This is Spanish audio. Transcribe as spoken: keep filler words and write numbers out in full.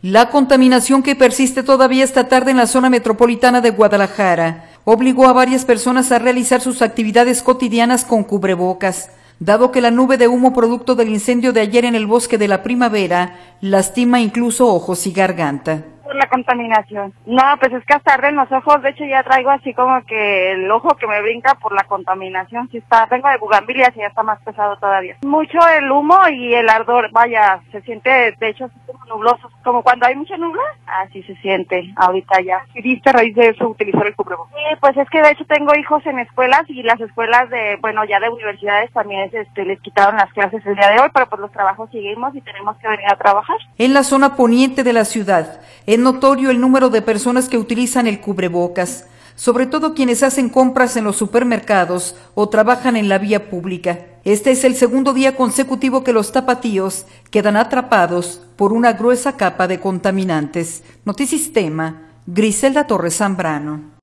La contaminación que persiste todavía esta tarde en la zona metropolitana de Guadalajara obligó a varias personas a realizar sus actividades cotidianas con cubrebocas, dado que la nube de humo producto del incendio de ayer en el Bosque de la Primavera lastima incluso ojos y garganta. Por la contaminación. No, pues es que hasta arden los ojos, de hecho ya traigo así como que el ojo que me brinca por la contaminación, si está, vengo de bugambilias y ya está más pesado todavía. Mucho el humo y el ardor, vaya, se siente, de hecho, así como nubloso, como cuando hay mucha nubla, así se siente ahorita ya. ¿Y diste a raíz de eso utilizar el cubrebocas? Sí, pues es que de hecho tengo hijos en escuelas y las escuelas de, bueno, ya de universidades también este, les quitaron las clases el día de hoy, pero pues los trabajos seguimos y tenemos que venir a trabajar. En la zona poniente de la ciudad, es notorio el número de personas que utilizan el cubrebocas, sobre todo quienes hacen compras en los supermercados o trabajan en la vía pública. Este es el segundo día consecutivo que los tapatíos quedan atrapados por una gruesa capa de contaminantes. Notisistema, Griselda Torres Zambrano.